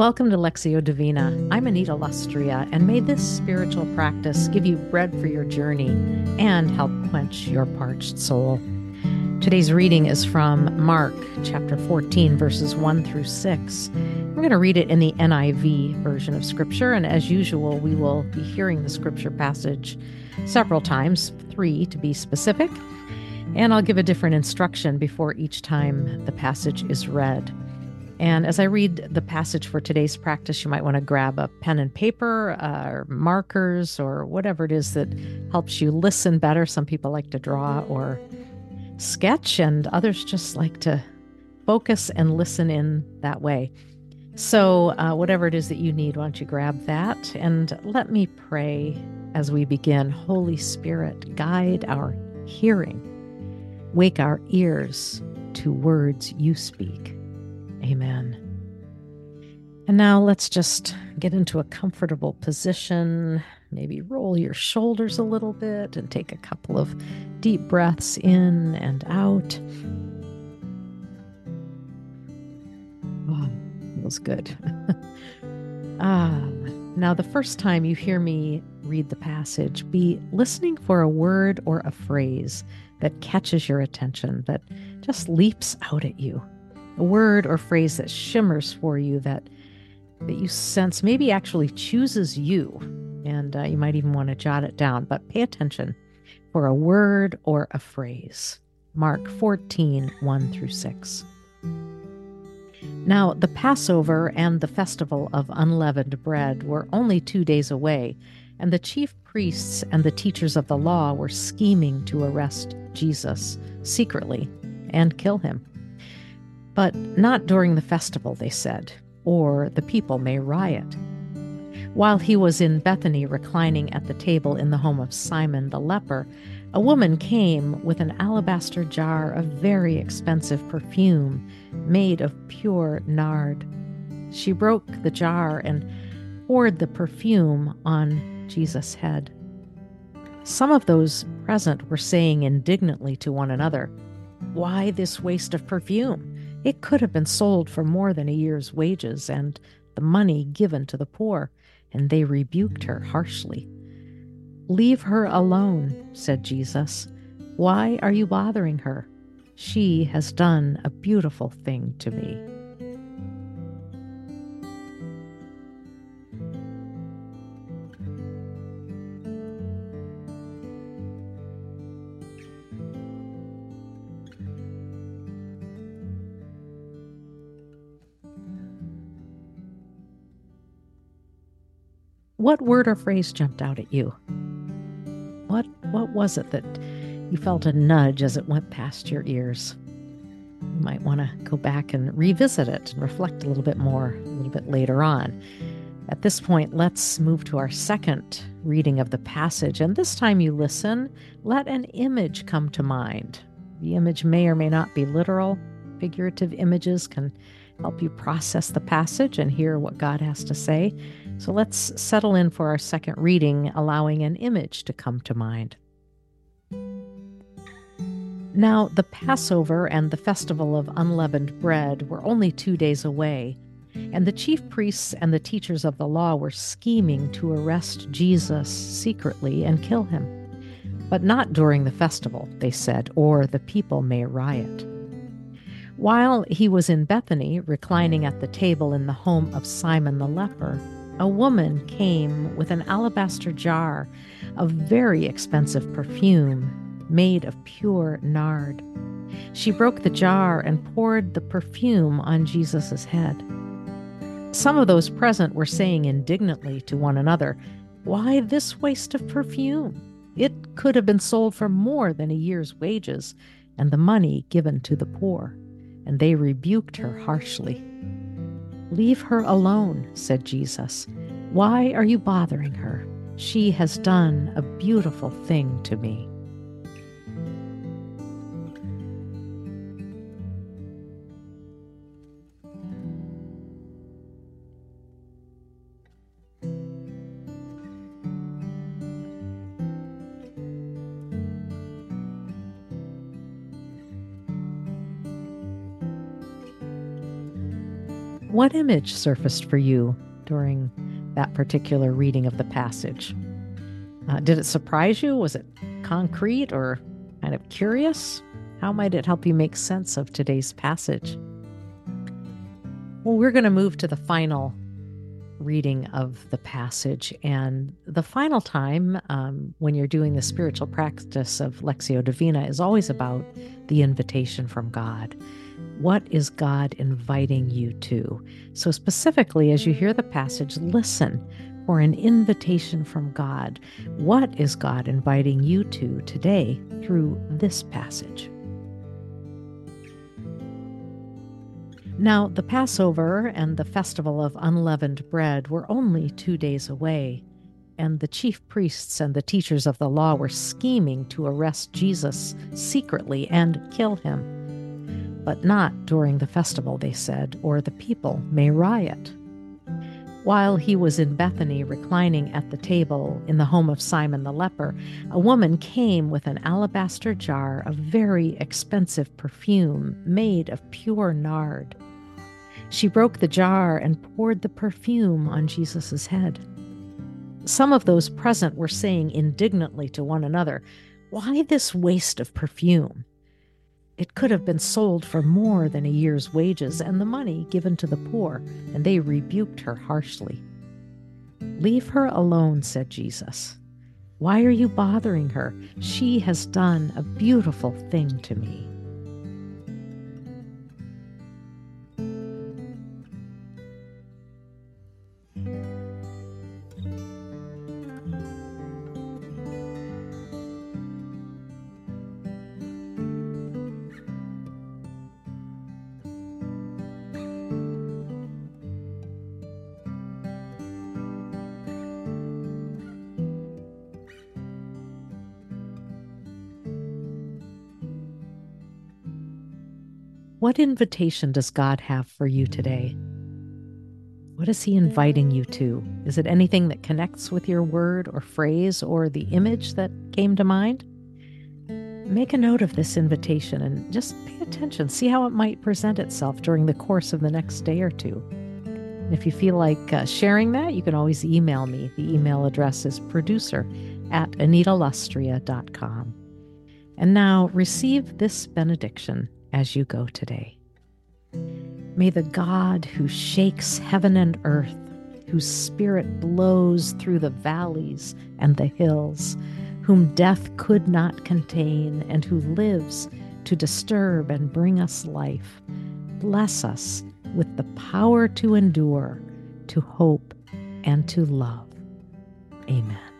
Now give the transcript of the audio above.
Welcome to Lectio Divina. I'm Anita Lustria, and may this spiritual practice give you bread for your journey and help quench your parched soul. Today's reading is from Mark chapter 14, verses 1 through 6. I'm going to read it in the NIV version of Scripture, and as usual, we will be hearing the Scripture passage several times, 3 to be specific, and I'll give a different instruction before each time the passage is read. And as I read the passage for today's practice, you might want to grab a pen and paper or markers or whatever it is that helps you listen better. Some people like to draw or sketch, and others just like to focus and listen in that way. So whatever it is that you need, why don't you grab that? And let me pray as we begin. Holy Spirit, guide our hearing. Wake our ears to words you speak. Amen. And now let's just get into a comfortable position. Maybe roll your shoulders a little bit and take a couple of deep breaths in and out. Oh, feels good. Now the first time you hear me read the passage, be listening for a word or a phrase that catches your attention, that just leaps out at you. A word or phrase that shimmers for you, that you sense maybe actually chooses you. And you might even want to jot it down, but pay attention for a word or a phrase. Mark 14, 1 through 6. Now, the Passover and the festival of unleavened bread were only 2 days away, and the chief priests and the teachers of the law were scheming to arrest Jesus secretly and kill him. But not during the festival, they said, or the people may riot. While he was in Bethany reclining at the table in the home of Simon the leper, a woman came with an alabaster jar of very expensive perfume made of pure nard. She broke the jar and poured the perfume on Jesus' head. Some of those present were saying indignantly to one another, "Why this waste of perfume? It could have been sold for more than a year's wages and the money given to the poor." And they rebuked her harshly. "Leave her alone," said Jesus. "Why are you bothering her? She has done a beautiful thing to me." What word or phrase jumped out at you? What was it that you felt a nudge as it went past your ears? You might want to go back and revisit it and reflect a little bit more a little bit later on. At this point, let's move to our second reading of the passage. And this time you listen, let an image come to mind. The image may or may not be literal. Figurative images can help you process the passage and hear what God has to say. So let's settle in for our second reading, allowing an image to come to mind. Now, the Passover and the festival of unleavened bread were only 2 days away, and the chief priests and the teachers of the law were scheming to arrest Jesus secretly and kill him. But not during the festival, they said, or the people may riot. While he was in Bethany, reclining at the table in the home of Simon the leper, a woman came with an alabaster jar of very expensive perfume made of pure nard. She broke the jar and poured the perfume on Jesus' head. Some of those present were saying indignantly to one another, "Why this waste of perfume? It could have been sold for more than a year's wages and the money given to the poor." And they rebuked her harshly. "Leave her alone," said Jesus. "Why are you bothering her? She has done a beautiful thing to me." What image surfaced for you during that particular reading of the passage? Did it surprise you? Was it concrete or kind of curious? How might it help you make sense of today's passage? Well, we're going to move to the final reading of the passage. And the final time when you're doing the spiritual practice of Lectio Divina is always about the invitation from God. What is God inviting you to? So specifically, as you hear the passage, listen for an invitation from God. What is God inviting you to today through this passage? Now, the Passover and the Festival of Unleavened Bread were only 2 days away, and the chief priests and the teachers of the law were scheming to arrest Jesus secretly and kill him. But not during the festival, they said, or the people may riot. While he was in Bethany reclining at the table in the home of Simon the leper, a woman came with an alabaster jar of very expensive perfume made of pure nard. She broke the jar and poured the perfume on Jesus' head. Some of those present were saying indignantly to one another, "Why this waste of perfume? It could have been sold for more than a year's wages and the money given to the poor," and they rebuked her harshly. "Leave her alone," said Jesus. "Why are you bothering her? She has done a beautiful thing to me." What invitation does God have for you today? What is He inviting you to? Is it anything that connects with your word or phrase or the image that came to mind? Make a note of this invitation and just pay attention. See how it might present itself during the course of the next day or two. And if you feel like sharing that, you can always email me. The email address is producer@anitalustria.com. And now receive this benediction as you go today. May the God who shakes heaven and earth, whose spirit blows through the valleys and the hills, whom death could not contain, and who lives to disturb and bring us life, bless us with the power to endure, to hope, and to love. Amen.